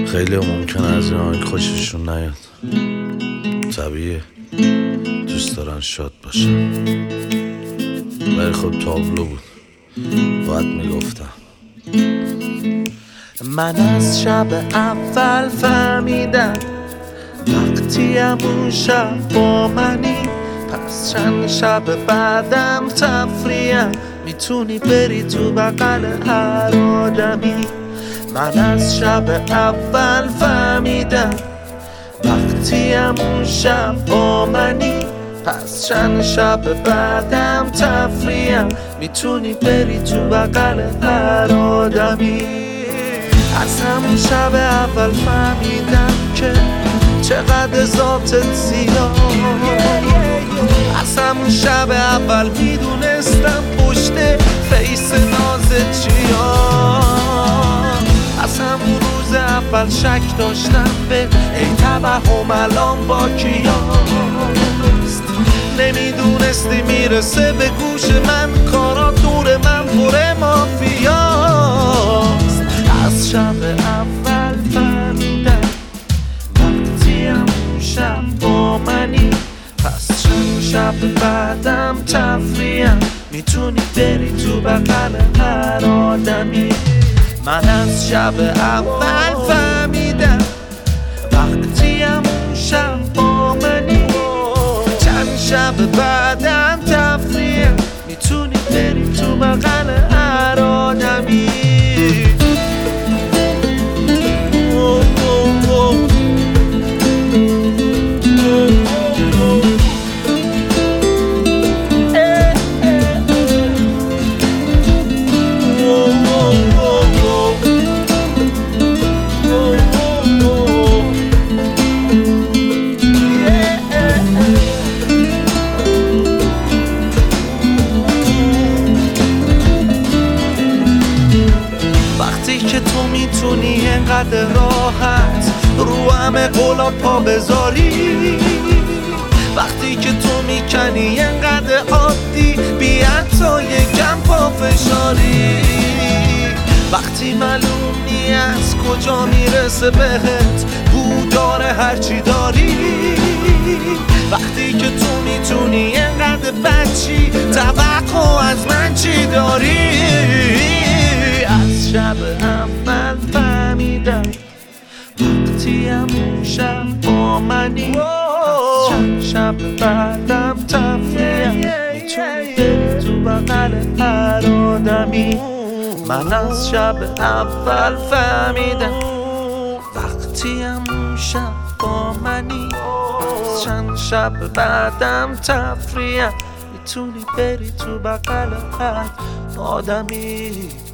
خیلی ممکنه از این آهنگ خوششون نیاد، طبیعیه، دوست دارن شاد باشن، ولی خب تابلو بود، باید میگفتم. من از شب اول فهمیدم وقتی همون شب با منی، پس چند شب بعدم تفریم میتونی بری تو بغل هر آدمی. من از شب اول فهمیدم وقتی همون شب با منی، پس چند شب بعدم تفریم میتونی بری تو بغل هر آدمی. از همون شب اول فهمیدم که چقدر ذاتت زیاد، از همون شب اول میدونستم پشت فیس نازت چیاد. از همون روز اول شک داشتم به ای توهم الان با کیاست. نمیدونستی میرسه به گوش من کارا دور من پر مافیاست. از شب اول فهمیدم وقتی همون شب با منی، پس چند شب بعدم تفریم میتونی بری تو بغل هر آدمی. من از شب اول فهمیدم وقتی همون شب با منی، چند شب بعدم تفریم میتونی بری تو بغل هر آدمی. وقتی که تو میتونی انقدر راحت رو همه قولا پا بذاری، وقتی که تو میکنی انقدر عادی بی حتی یکم پا فشاری، وقتی معلوم نی از کجا میرسه بهت بو داره هرچی داری، وقتی که تو میتونی انقدر بچی توقع از من چی داری. از شب اول فهمیدم وقتی همون شب با منی، از چند شب بعدم تفریم میتونی بری تو بغل هر آدمی. من از شب اول فهمیدم وقتی همون شب با منی، از چند شب بعدم تفریم میتونی بری تو بغل هر آدمی.